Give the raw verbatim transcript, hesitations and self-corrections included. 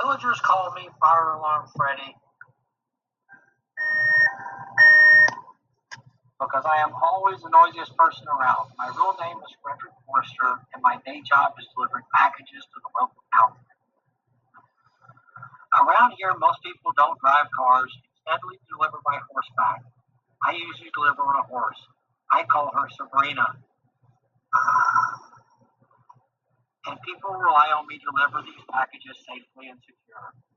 Villagers call me Fire Alarm Freddy because I am always the noisiest person around. My real name is Frederick Forrester, and my day job is delivering packages to the local outlet. Around here, most people don't drive cars. Instead, we deliver by horseback. I usually deliver on a horse. I call her Sabrina. And people rely on me to deliver these packages safely and secure.